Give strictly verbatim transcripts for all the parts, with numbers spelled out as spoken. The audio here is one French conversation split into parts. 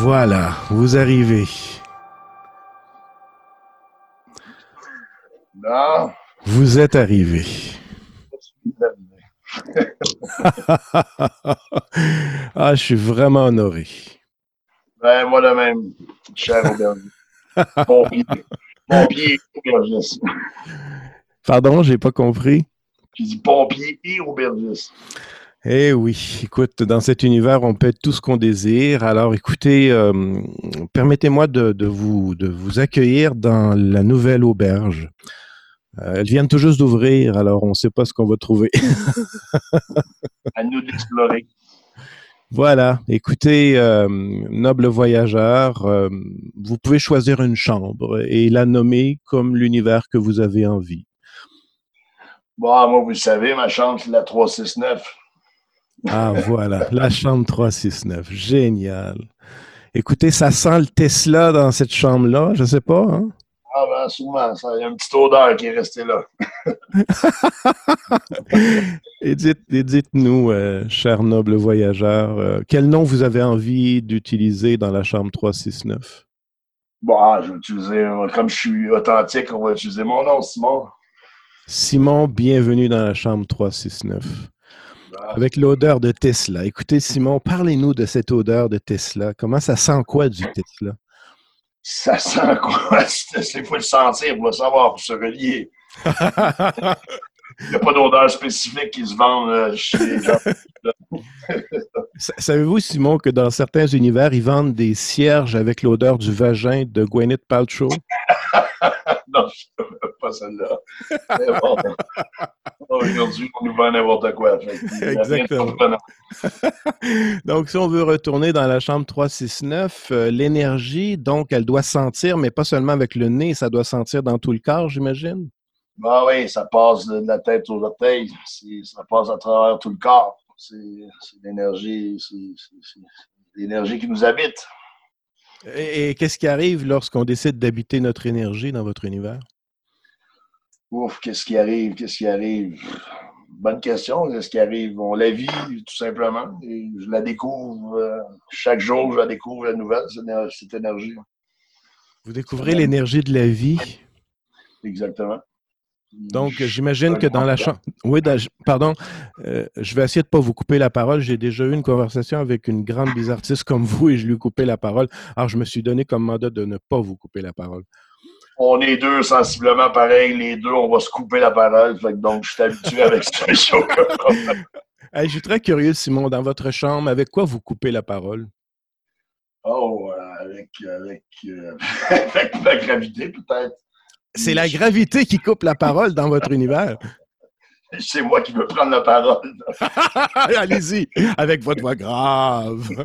Voilà, vous arrivez. Non, Vous êtes arrivé. Ah, je suis vraiment honoré. ben, moi de même, cher aubergiste. Pompier. Pompier et aubergiste. Pardon, j'ai pas compris. J'ai dit pompier et aubergiste. Eh oui, écoute, dans cet univers, on peut être tout ce qu'on désire. Alors, écoutez, euh, permettez-moi de, de vous, de vous accueillir dans la nouvelle auberge. Euh, elles viennent tout juste d'ouvrir, alors on ne sait pas ce qu'on va trouver. À nous d'explorer. Voilà, écoutez, euh, noble voyageur, euh, vous pouvez choisir une chambre et la nommer comme l'univers que vous avez envie. Bon, moi, vous le savez, ma chambre, c'est la trois cent soixante-neuf. Ah, voilà, la chambre trois cent soixante-neuf, génial. Écoutez, ça sent le Tesla dans cette chambre-là, je sais pas, hein? Ah, ben, souvent, ça, il y a une petite odeur qui est restée là. Et dites, et dites-nous, euh, cher noble voyageur, euh, quel nom vous avez envie d'utiliser dans la chambre trois cent soixante-neuf? Bon, ah, je vais utiliser, comme je suis authentique, on va utiliser mon nom, Simon. Simon, bienvenue dans la chambre trois cent soixante-neuf. Ah, Avec l'odeur de Tesla. Écoutez, Simon, parlez-nous de cette odeur de Tesla. Comment ça sent quoi du Tesla? ça sent quoi? Il faut le sentir pour le savoir, pour se relier. Il n'y a pas d'odeur spécifique qui se vend euh, chez les gens. Savez-vous, Simon, que dans certains univers, ils vendent des cierges avec l'odeur du vagin de Gwyneth Paltrow? Non, je ne veux pas celle-là. Mais bon, aujourd'hui, on nous vend n'importe quoi. Fait il n'y a rien de Exactement. surprenant. Donc, si on veut retourner dans la chambre trois cent soixante-neuf, euh, l'énergie, donc, elle doit sentir, mais pas seulement avec le nez, ça doit sentir dans tout le corps, j'imagine? Ben oui, ça passe de la tête aux orteils. C'est- Ça passe à travers tout le corps. C'est c'est l'énergie, c'est c'est- c'est l'énergie qui nous habite. Et, et qu'est-ce qui arrive lorsqu'on décide d'habiter notre énergie dans votre univers? Ouf, qu'est-ce qui arrive? Qu'est-ce qui arrive? Bonne question. Qu'est-ce qui arrive? On la vit, tout simplement. Et je la découvre. euh, chaque jour, je la découvre la nouvelle, cette éner- cette énergie. Vous découvrez l'énergie de la vie. Exactement. Donc, Je- j'imagine que dans la chambre... Oui, dans- pardon, euh, je vais essayer de ne pas vous couper la parole. J'ai déjà eu une conversation avec une grande bizartiste comme vous et je lui ai coupé la parole. Alors, je me suis donné comme mandat de ne pas vous couper la parole. On est deux sensiblement pareils. Les deux, on va se couper la parole. Fait que donc, je suis habitué avec ce show. Hey, je suis très curieux, Simon, dans votre chambre, avec quoi vous coupez la parole? Oh, euh, avec, avec, euh, avec la gravité, peut-être. C'est la gravité qui coupe la parole dans votre univers. C'est moi qui veux prendre la parole. Allez-y, avec votre voix grave.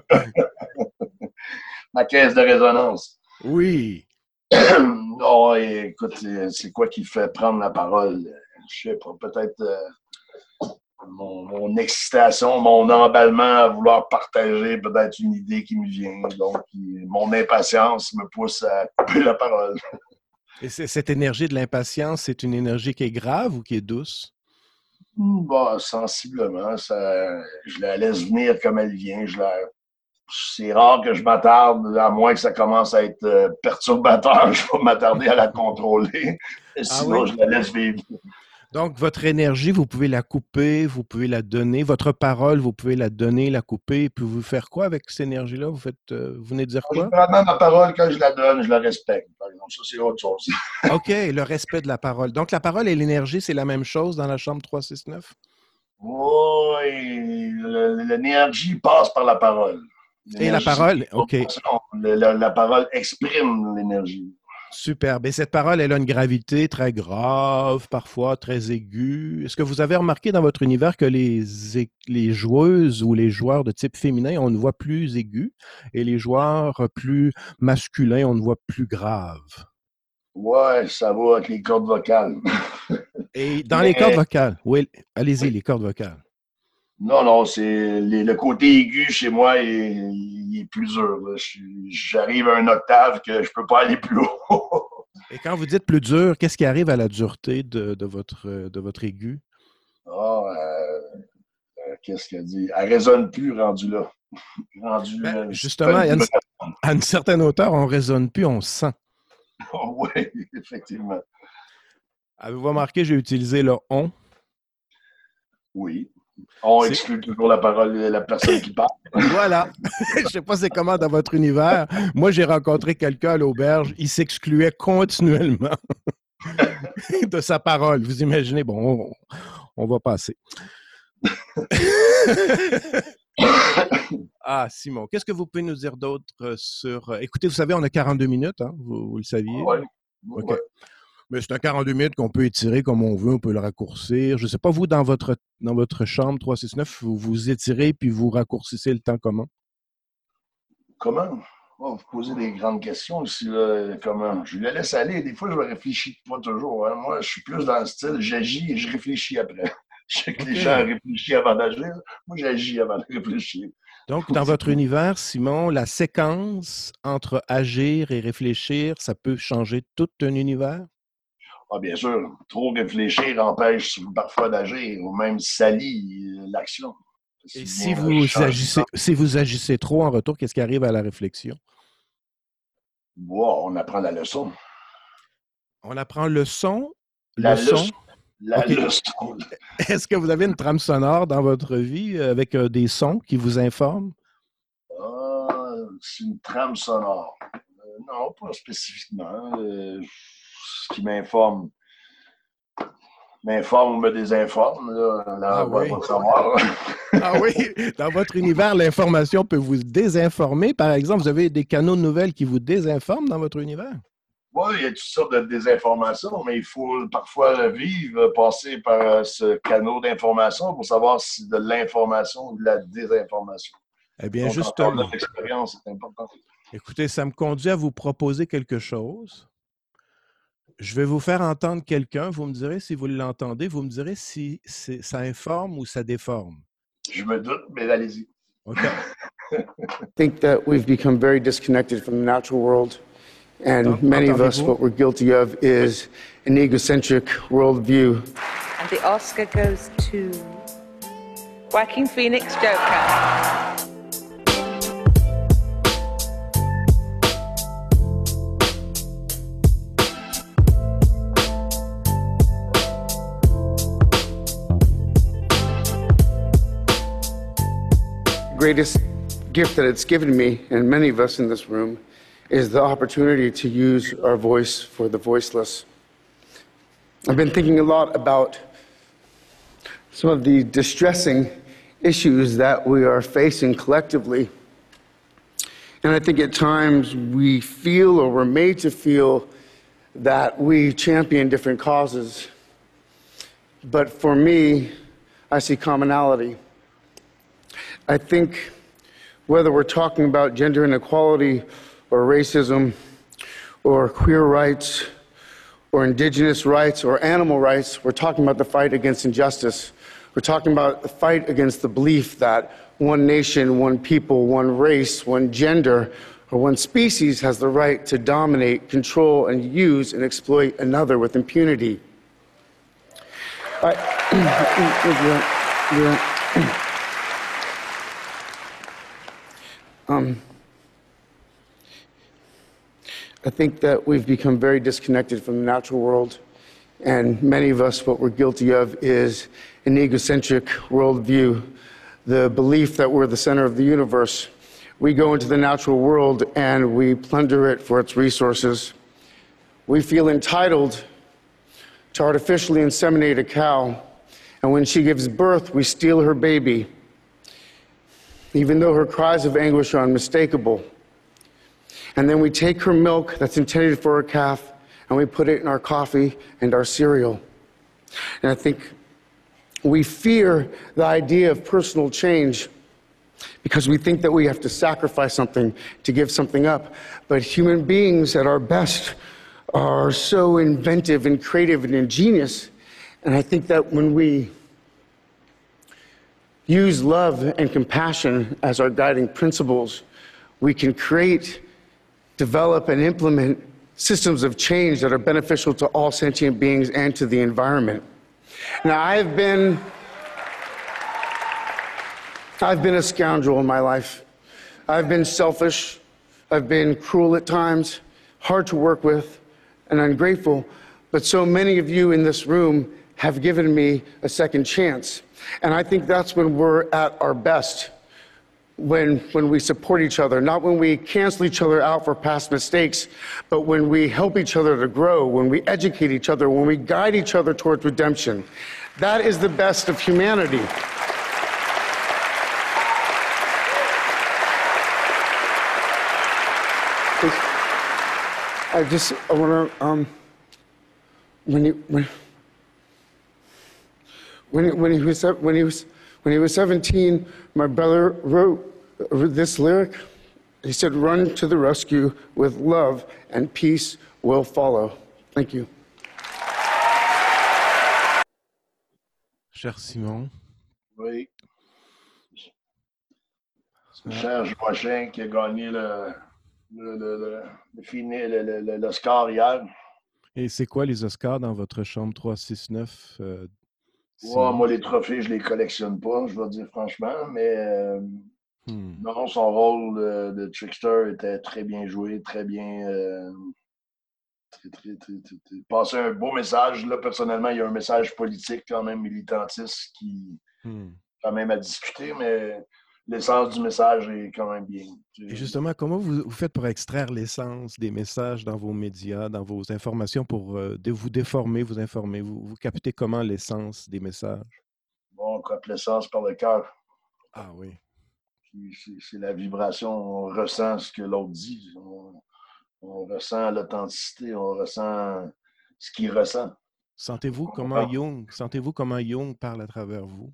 Ma caisse de résonance. Oui. Non, écoute, c'est quoi qui fait prendre la parole? Je sais pas, peut-être euh, mon, mon excitation, mon emballement à vouloir partager peut-être une idée qui me vient. Donc, mon impatience me pousse à couper la parole. Et cette énergie de l'impatience, c'est une énergie qui est grave ou qui est douce? Bon, sensiblement, ça, je la laisse venir comme elle vient. Je la, c'est rare que je m'attarde, à moins que ça commence à être euh, perturbateur. Je vais m'attarder à la contrôler. Ah Sinon, oui? je la laisse vivre. Donc, votre énergie, vous pouvez la couper, vous pouvez la donner. Votre parole, vous pouvez la donner, la couper. Puis vous faire quoi avec cette énergie-là? Vous faites, euh, vous venez de dire quoi? Généralement, ma parole, quand je la donne, je la respecte. Par exemple, ça, c'est autre chose. OK, le respect de la parole. Donc, la parole et l'énergie, c'est la même chose dans la chambre trois cent soixante-neuf? Oui, l'énergie passe par la parole. Et la L'énergie, c'est parole, OK, la, la, la parole exprime l'énergie. superbe. Et cette parole, elle a une gravité très grave, parfois très aiguë. Est-ce que vous avez remarqué dans votre univers que les, les joueuses ou les joueurs de type féminin ont une voix plus aiguë et les joueurs plus masculins ont une voix plus grave? Ouais, ça va avec les cordes vocales. Et dans les cordes Mais vocales, oui, allez-y, oui. les cordes vocales. Non, non, c'est les- le côté aigu chez moi est, il est plus dur. là. Je suis- J'arrive à un octave que je peux pas aller plus haut. Et quand vous dites plus dur, qu'est-ce qui arrive à la dureté de, de votre, de votre aigu? Ah, euh, euh, qu'est-ce qu'elle dit? Elle résonne plus rendu là. Rendu Ben, euh, justement, il y a une, À une certaine hauteur, on ne raisonne plus, on sent. Oh, oui, effectivement. Avez-vous remarqué, j'ai utilisé le « on ». Oui. On C'est... exclut toujours la parole de la personne qui parle. Voilà. Je ne sais pas c'est comment dans votre univers. Moi, j'ai rencontré quelqu'un à l'auberge, il s'excluait continuellement de sa parole. Vous imaginez, bon, on, on va passer. Ah, Simon, qu'est-ce que vous pouvez nous dire d'autre sur... Écoutez, vous savez, on a quarante-deux minutes, hein? vous, vous le saviez? Oui. OK. Ouais. Mais c'est un quarante-deux minutes qu'on peut étirer comme on veut, on peut le raccourcir. Je ne sais pas, vous, dans votre, dans votre chambre trois six neuf, vous vous étirez puis vous raccourcissez le temps comment? Comment? Oh, vous posez des grandes questions ici. Là. Comment? Je le laisse aller. Des fois, je réfléchis pas toujours. Hein. Moi, je suis plus dans le style, j'agis et je réfléchis après. Je sais que okay. Les gens réfléchissent avant d'agir. Moi, j'agis avant de réfléchir. Donc, dans votre univers, Simon, la séquence entre agir et réfléchir, ça peut changer tout un univers? Ah, bien sûr. Trop réfléchir empêche parfois d'agir ou même salit l'action. Et si vous, agissez, si vous agissez trop en retour, qu'est-ce qui arrive à la réflexion? Wow, on apprend la leçon. On apprend le son? La le leçon. son? La okay. leçon. Est-ce que vous avez une trame sonore dans votre vie avec euh, des sons qui vous informent? Ah, c'est une trame sonore. Euh, non, pas spécifiquement. Euh, ce qui m'informe m'informe ou me désinforme. Là, là, ah, on oui. va savoir. Ah oui, dans votre univers, l'information peut vous désinformer. Par exemple, vous avez des canaux de nouvelles qui vous désinforment dans votre univers? Oui, il y a toutes sortes de désinformations, mais il faut parfois vivre, passer par ce canal d'information pour savoir si c'est de l'information ou de la désinformation. Eh bien, donc, justement. L'expérience est importante. Écoutez, ça me conduit à vous proposer quelque chose. Je vais vous faire entendre quelqu'un. Vous me direz si vous l'entendez. Vous me direz si ça informe ou ça déforme. Je me doute, mais allez-y. OK. I think that we've become very disconnected from the natural world. And many of us, what we're guilty of is an egocentric worldview. And the Oscar goes to Joaquin Phoenix Joker. Greatest gift that it's given me, and many of us in this room, is the opportunity to use our voice for the voiceless. I've been thinking a lot about some of the distressing issues that we are facing collectively. And I think at times we feel, or we're made to feel, that we champion different causes. But for me, I see commonality. I think whether we're talking about gender inequality or racism or queer rights or indigenous rights or animal rights, we're talking about the fight against injustice. We're talking about the fight against the belief that one nation, one people, one race, one gender, or one species has the right to dominate, control, and use and exploit another with impunity. I, yeah, yeah. Um, I think that we've become very disconnected from the natural world, and many of us, what we're guilty of is an egocentric worldview, the belief that we're the center of the universe. We go into the natural world and we plunder it for its resources. We feel entitled to artificially inseminate a cow, and when she gives birth, we steal her baby, even though her cries of anguish are unmistakable. And then we take her milk that's intended for her calf and we put it in our coffee and our cereal. And I think we fear the idea of personal change because we think that we have to sacrifice something to give something up. But human beings at our best are so inventive and creative and ingenious. And I think that when we use love and compassion as our guiding principles, we can create, develop, and implement systems of change that are beneficial to all sentient beings and to the environment. Now, I've been, I've been a scoundrel in my life. I've been selfish. I've been cruel at times, hard to work with, and ungrateful, but so many of you in this room have given me a second chance. And I think that's when we're at our best, when, when we support each other, not when we cancel each other out for past mistakes, but when we help each other to grow, when we educate each other, when we guide each other towards redemption. That is the best of humanity. I just, I want to, um, when he, when, when he, when he was, when he was, when he was seventeen, my brother wrote this lyric. He said, "Run to the rescue with love and peace will follow." Thank you. Cher Simon. Oui. C'est Serge Boisin qui a gagné le, le, le, le, le, fini, le, le, le, le score hier. Et c'est quoi les Oscars dans votre chambre trois six neuf? Euh, ouais, moi, les trophées, je les collectionne pas, je dois dire franchement, mais euh, hmm. non, son rôle de, de Trickster était très bien joué, très bien. Euh, très, très, très, très, très, passé un beau message. Là, personnellement, il y a un message politique, quand même militantiste, qui hmm. quand même à discuter, mais l'essence du message est quand même bien. Et justement, comment vous, vous faites pour extraire l'essence des messages dans vos médias, dans vos informations, pour euh, de vous déformer, vous informer? Vous, vous captez comment l'essence des messages? Bon, on capte l'essence par le cœur. Ah oui. C'est la vibration, on ressent ce que l'autre dit. On, on ressent l'authenticité, on ressent ce qu'il ressent. Sentez-vous comment Jung, sentez-vous comment Jung parle à travers vous?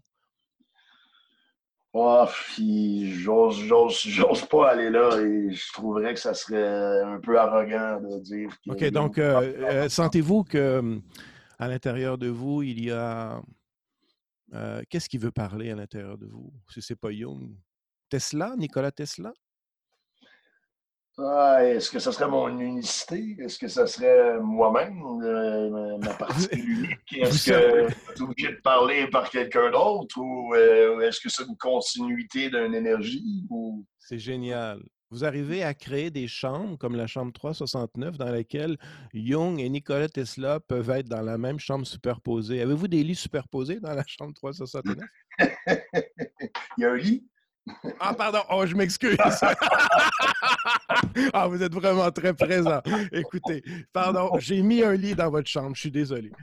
Oh, j'ose, j'ose, j'ose pas aller là et je trouverais que ça serait un peu arrogant de dire que... OK, donc euh, euh, sentez-vous que à l'intérieur de vous, il y a... Euh, qu'est-ce qui veut parler à l'intérieur de vous? Si c'est pas Jung. Tesla, Nikola Tesla? Ah, est-ce que ça serait mon unicité? Est-ce que ça serait moi-même, euh, ma particule unique? Est-ce que je suis obligé de parler par quelqu'un d'autre? Ou euh, est-ce que c'est une continuité d'une énergie? Ou... C'est génial. Vous arrivez à créer des chambres comme la chambre trois cent soixante-neuf dans laquelle Jung et Nikola Tesla peuvent être dans la même chambre superposée. Avez-vous des lits superposés dans la chambre trois cent soixante-neuf? Il y a un lit? Ah, pardon. Oh, je m'excuse. Ah, vous êtes vraiment très présent. Écoutez, pardon, j'ai mis un lit dans votre chambre. Je suis désolé.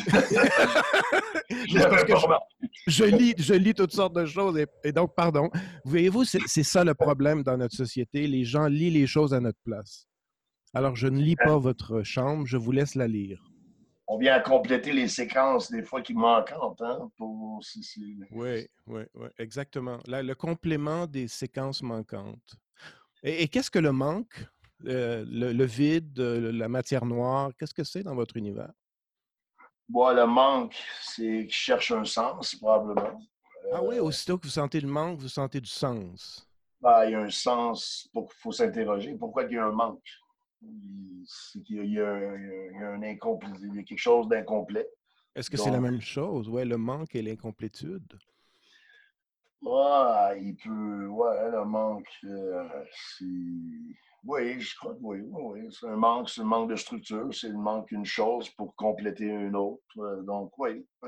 Parce que je, je, lis, je lis toutes sortes de choses et, et donc, pardon. Voyez-vous, c'est ça le problème dans notre société. Les gens lisent les choses à notre place. Alors, je ne lis pas votre chambre. Je vous laisse la lire. On vient à compléter les séquences des fois qui manquent, hein, pour... Oui, oui, oui, exactement. Là, le complément des séquences manquantes. Et, et qu'est-ce que le manque, euh, le, le vide, la matière noire, qu'est-ce que c'est dans votre univers? Bon, le manque, c'est qu'il cherche un sens, probablement. Ah oui, aussitôt que vous sentez le manque, vous sentez du sens. Ben, il y a un sens, il faut s'interroger. Pourquoi il y a un manque? C'est qu'il y, y, y a un incomplet, il y a quelque chose d'incomplet. Est-ce que c'est la même chose? Oui, le manque et l'incomplétude. Ouais, il peut. Ouais, le manque, euh, c'est. Oui, je crois que oui. oui. C'est un manque, c'est un manque de structure, c'est le manque d'une chose pour compléter une autre. Donc, oui. oui.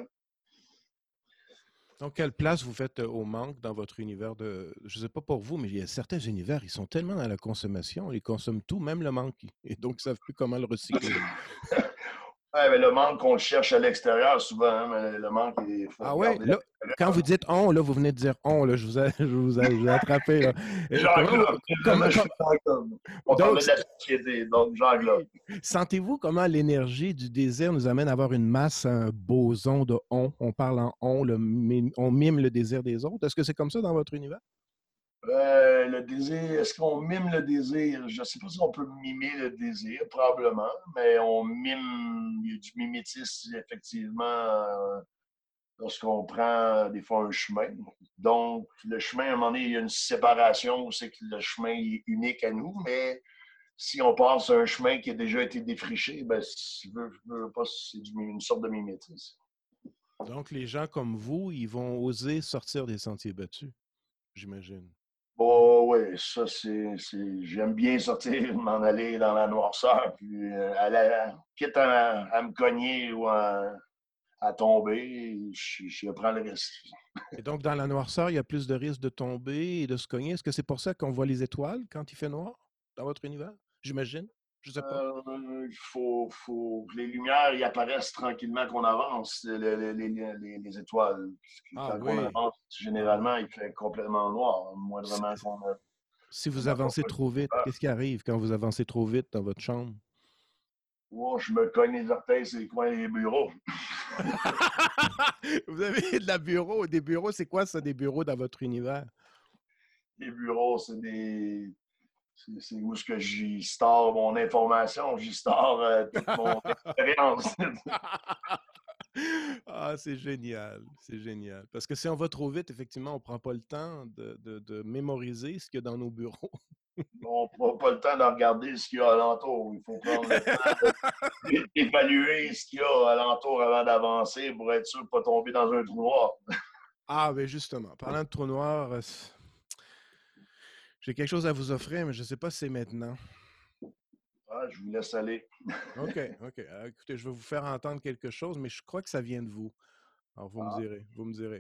Donc, quelle place vous faites au manque dans votre univers de... Je ne sais pas pour vous, mais il y a certains univers, ils sont tellement dans la consommation, ils consomment tout, même le manque. Et donc, ils ne savent plus comment le recycler. Ouais, mais le manque qu'on cherche à l'extérieur, souvent, hein, mais le manque, il faut. Ah ouais, là, quand vous dites on, là, vous venez de dire on, là, je vous ai, je vous ai, je vous ai attrapé. Là. J'englobe. Comment, comment, on parlait de la société, donc j'englobe. Sentez-vous comment l'énergie du désir nous amène à avoir une masse, un boson de on? On parle en on, le, on mime le désir des autres. Est-ce que c'est comme ça dans votre univers? Euh, le désir, est-ce qu'on mime le désir? Je ne sais pas si on peut mimer le désir, probablement, mais on mime, il y a du mimétisme, effectivement, euh, lorsqu'on prend des fois un chemin. Donc, le chemin, à un moment donné, il y a une séparation, c'est que le chemin est unique à nous, mais si on passe un chemin qui a déjà été défriché, ben, si je veux, je veux pas, c'est une sorte de mimétisme. Donc, les gens comme vous, ils vont oser sortir des sentiers battus, j'imagine. Bon, oui, ça, c'est, c'est. J'aime bien sortir, m'en aller dans la noirceur, puis euh, aller, quitte à, à me cogner ou à, à tomber, je, je prends le risque. Et donc, dans la noirceur, il y a plus de risques de tomber et de se cogner. Est-ce que c'est pour ça qu'on voit les étoiles quand il fait noir dans votre univers? J'imagine. Je sais pas. Euh, il faut, faut que les lumières y apparaissent tranquillement qu'on avance, les, les, les, les, les étoiles. Ah Quand on oui. avance, généralement, il fait complètement noir, Si, moindrement qu'on a. si vous On a pas avancez trop vite, qu'est-ce qui arrive quand vous avancez trop vite dans votre chambre? oh, je me cogne les orteils sur les coins des bureaux. Vous avez de la bureau, des bureaux, c'est quoi ça, des bureaux dans votre univers? Les bureaux, c'est des. C'est, c'est où est-ce que j'y store mon information, j'y store euh, toute mon expérience. Ah, c'est génial, c'est génial. Parce que si on va trop vite, effectivement, on ne prend pas le temps de, de, de mémoriser ce qu'il y a dans nos bureaux. On n'a pas le temps de regarder ce qu'il y a alentour. Il faut prendre le temps d'évaluer ce qu'il y a alentour avant d'avancer pour être sûr de ne pas tomber dans un trou noir. Ah, ben justement, parlant de trou noir, euh, j'ai quelque chose à vous offrir, mais je ne sais pas si c'est maintenant. Ah, je vous laisse aller. OK, OK. Alors, écoutez, je vais vous faire entendre quelque chose, mais je crois que ça vient de vous. Alors, vous Ah. me direz, vous me direz.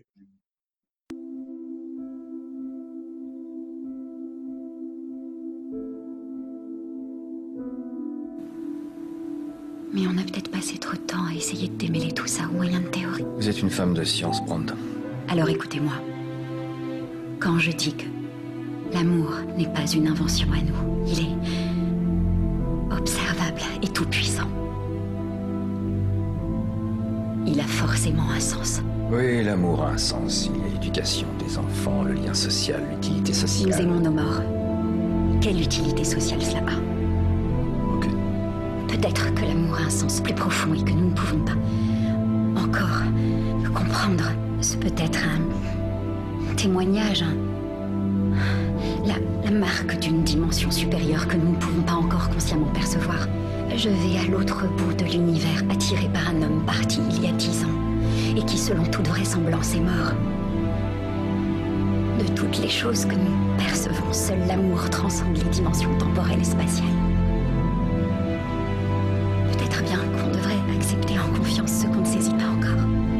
Mais on a peut-être passé trop de temps à essayer de démêler tout ça au moyen de théorie. Vous êtes une femme de science, Brand. Alors écoutez-moi. Quand je dis que l'amour n'est pas une invention à nous, il est observable et tout-puissant. Il a forcément un sens. Oui, l'amour a un sens. Il y a l'éducation des enfants, le lien social, l'utilité sociale. Nous aimons nos morts. Quelle utilité sociale cela a? Aucune. Peut-être que l'amour a un sens plus profond et que nous ne pouvons pas encore comprendre. Ce peut être un témoignage, un... La, la marque d'une dimension supérieure que nous ne pouvons pas encore consciemment percevoir. Je vais à l'autre bout de l'univers, attiré par un homme parti il y a dix ans, et qui, selon toute vraisemblance, est mort. De toutes les choses que nous percevons, seul l'amour transcende les dimensions temporelles et spatiales. Peut-être bien qu'on devrait accepter en confiance ce qu'on ne saisit pas encore.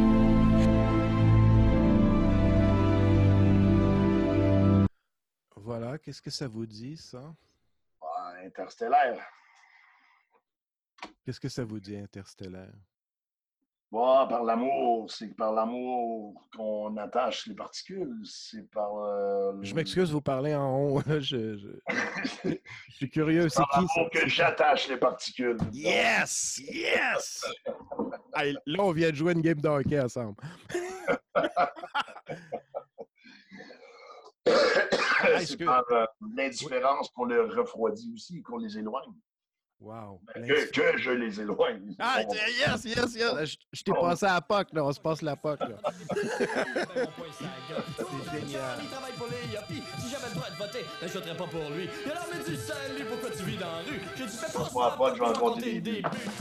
Voilà, qu'est-ce que ça vous dit, ça? Ah, interstellaire. Qu'est-ce que ça vous dit, interstellaire? Bon, par l'amour, c'est par l'amour qu'on attache les particules. C'est par. Euh, Je m'excuse, vous parlez en haut. je, je, je suis curieux. C'est par qui? l'amour que j'attache les particules. Yes! Yes! Hey, là, on vient de jouer une game de hockey ensemble. C'est par euh, l'indifférence qu'on les refroidit aussi, qu'on les éloigne. Wow. Ben, que, que je les éloigne. Ah, Bon. yes, yes, yes. Je, je t'ai passé à la P O C, là. On se passe la P O C, là. C'est génial. Il travaille pour les yuppies. Si j'avais le droit de voter, ben, je voterais pas pour lui. Il a l'air mais du salut, pourquoi tu vis dans la rue? Je dis, fais pas Moi, ça, pas que je vais en compter raconter des des buts. buts.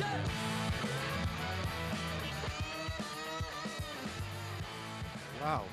Wow.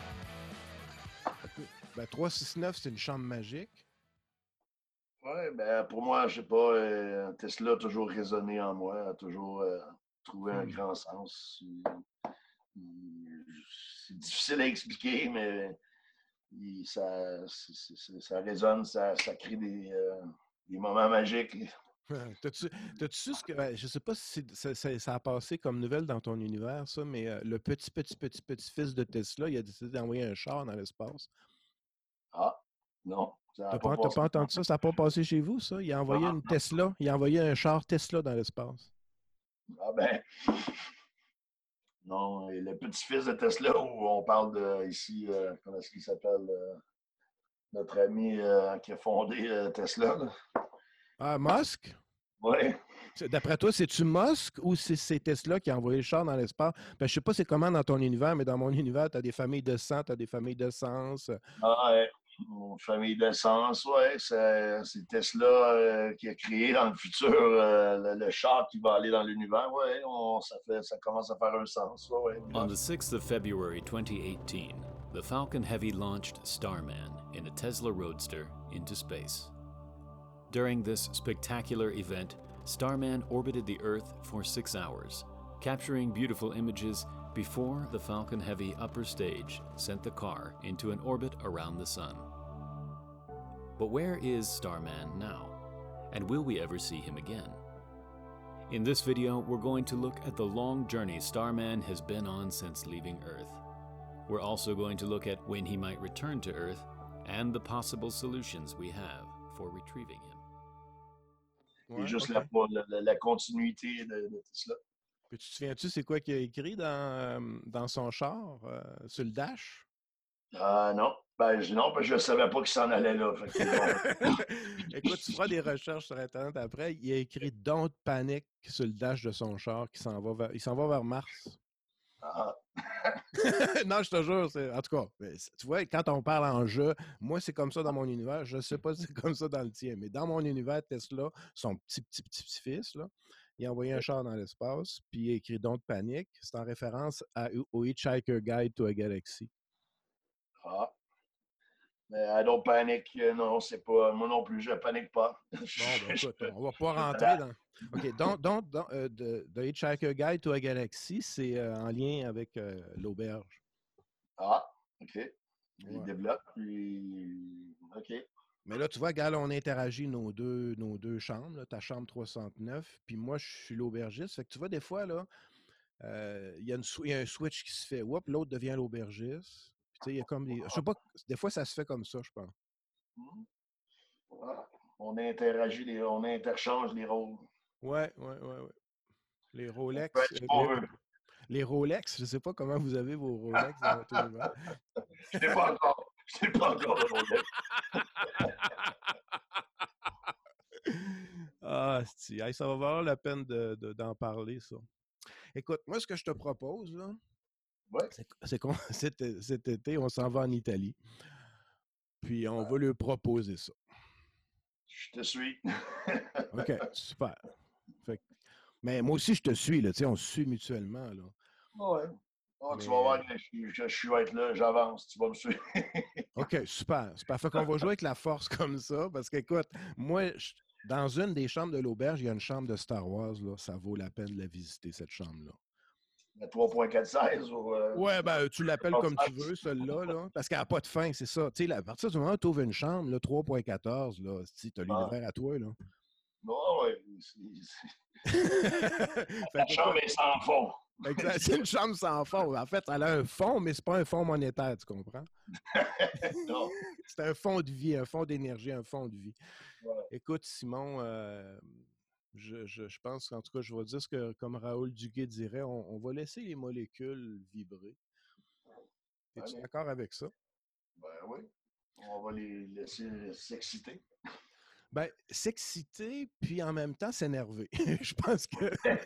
Ben, trois six neuf, c'est une chambre magique. Ouais, ben, pour moi, je sais pas, euh, Tesla a toujours résonné en moi, a toujours euh, trouvé un Hmm. grand sens. Il- il- C'est difficile à expliquer, mais il- ça, c'est- c'est- ça résonne, ça, ça crée des, euh, des moments magiques. T'as-tu, t'as-tu su ce que. Ben, je sais pas si c'est- ça, ça- ça a passé comme nouvelle dans ton univers, ça, mais euh, le petit, petit, petit, petit-fils de Tesla, il a décidé d'envoyer un char dans l'espace. Ah, non. Ça a T'as pas pas, t'as passé. pas entendu ça? Ça n'a pas passé chez vous, ça? Il a envoyé une Tesla. Il a envoyé un char Tesla dans l'espace. Ah ben. Non, et le petit-fils de Tesla, où on parle de ici, euh, comment est-ce qu'il s'appelle? euh, notre ami euh, qui a fondé euh, Tesla. Là. Ah, Musk? Ouais. C'est- D'après toi, c'est-tu Musk ou c'est, c'est Tesla qui a envoyé le char dans l'espace? Ben, je sais pas c'est comment dans ton univers, mais dans mon univers, tu as des familles de sang, tu as des familles d'essence. Ah, ouais. Mon famille d'essence, ouais. C'est, c'est Tesla euh, qui a créé dans le futur euh, le, le char qui va aller dans l'univers. Ouais, on, ça, fait, ça commence à faire un sens. Ouais, ouais. On the sixth of February twenty eighteen, the Falcon Heavy launched Starman in a Tesla Roadster into space. During this spectacular event, Starman orbited the Earth for six hours, capturing beautiful images before the Falcon Heavy upper stage sent the car into an orbit around the Sun. But where is Starman now? And will we ever see him again? In this video, we're going to look at the long journey Starman has been on since leaving Earth. We're also going to look at when he might return to Earth and the possible solutions we have for retrieving him. Ouais, juste okay. la, la, la continuité de, de Tesla. Puis tu te souviens-tu c'est quoi qu'il a écrit dans, dans son char, euh, sur le dash? Ah euh, non. Ben, non, ben, je ne savais pas qu'il s'en allait là. Fait que, écoute, tu feras des recherches sur Internet après. Il a écrit « Don't panic » sur le dash de son char qui s'en va vers, il s'en va vers Mars. Ah. Non, je te jure, c'est, en tout cas, tu vois, quand on parle en jeu, moi, c'est comme ça dans mon univers. Je ne sais pas si c'est comme ça dans le tien, mais dans mon univers, Tesla, son petit, petit, petit, petit fils, là, il a envoyé un char dans l'espace, puis il a écrit « Don't panic ». C'est en référence à, au Hitchhiker Guide to a Galaxy. Ah. Mais I don't panic, non, c'est pas. Moi non plus, je panique pas. Bon, ben écoute, on va pas rentrer dans. OK, donc, donc, donc euh, de, de Hitchhiker Guide to a Galaxy, c'est euh, en lien avec euh, l'auberge. Ah, OK. Il ouais. développe, puis. OK. Mais là, tu vois, Gal, on interagit nos deux, nos deux chambres, là, ta chambre trois cent neuf, puis moi, je suis l'aubergiste. Fait que tu vois, des fois, là, euh, il y, y a un switch qui se fait. Oups, l'autre devient l'aubergiste. Il y a comme des... Je sais pas, des fois, ça se fait comme ça, je pense. Mmh. Ah, on interagit, les... on interchange les rôles. Ouais, ouais, ouais, ouais. Les Rolex. Euh, les... les Rolex, je ne sais pas comment vous avez vos Rolex dans votre univers. Je ne sais pas encore. Je ne sais pas encore de Rolex. Ah, hey, ça va valoir la peine de, de, d'en parler, ça. Écoute, moi, ce que je te propose, là, ouais. c'est, c'est qu'on cet, cet été, on s'en va en Italie. Puis on ouais. va lui proposer ça. Je te suis. OK, super. Fait que, mais moi aussi, je te suis, là. On se suit mutuellement, là. Ouais. Oh, mais... Tu vas voir, je, je, je vais être là, j'avance, tu vas me suivre. OK, super. Super. Fait qu'on va jouer avec la force comme ça, parce qu'écoute, moi, je, dans une des chambres de l'auberge, il y a une chambre de Star Wars, là. Ça vaut la peine de la visiter, cette chambre-là. La trois point quatre seize ou... Euh... Ouais, ben, tu l'appelles comme tu veux, celle-là, là, parce qu'elle n'a pas de fin, c'est ça. Tu sais, à partir du moment où tu ouvres une chambre, là, trois point quatorze, là, tu as l'univers ah. à toi, là. Non, ouais. La chambre est sans fond. Exact. C'est une chambre sans fond. En fait, elle a un fond, mais c'est pas un fond monétaire, tu comprends? Non. C'est un fond de vie, un fond d'énergie, un fond de vie. Ouais. Écoute, Simon, euh, je, je, je pense qu'en tout cas, je vais dire ce que, comme Raoul Duguay dirait, on, on va laisser les molécules vibrer. Es-tu Allez. d'accord avec ça? Ben oui. On va les laisser s'exciter. Ben, s'exciter, puis en même temps s'énerver. Je pense que...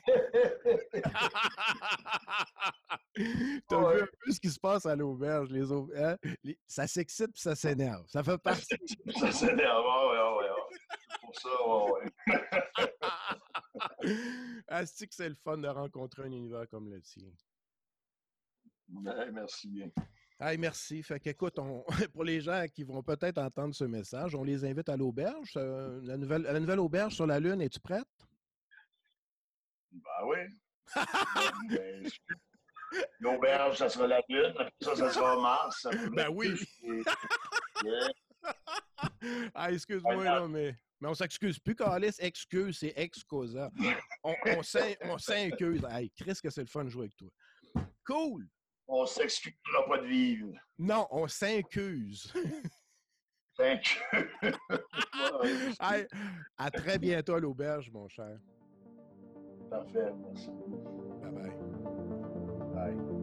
T'as ouais. vu un peu ce qui se passe à l'auberge. Les au... hein? les... Ça s'excite puis ça s'énerve. Ça fait partie. Ça s'énerve, ouais, ouais, ouais. C'est pour ça, ouais, ouais. Asti que c'est le fun de rencontrer un univers comme le tien. Ben, merci bien. Hey, merci. Fait qu'écoute, on, pour les gens qui vont peut-être entendre ce message, on les invite à l'auberge. Euh, la, nouvelle, la nouvelle auberge sur la Lune, es-tu prête? Ben oui. ben, l'auberge, ça sera la Lune. Ça, ça sera Mars. Ça ben oui. Et... ah, excuse-moi, là, mais... Mais on s'excuse plus, Carlis. Excuse, c'est excusa. On, on, on s'incuse. Hey, Chris, que c'est le fun de jouer avec toi. Cool! On s'excusera pas de vivre. Non, on s'incuse. S'incuse. Hey, à très bientôt à l'auberge, mon cher. Parfait, merci. Bye bye. Bye.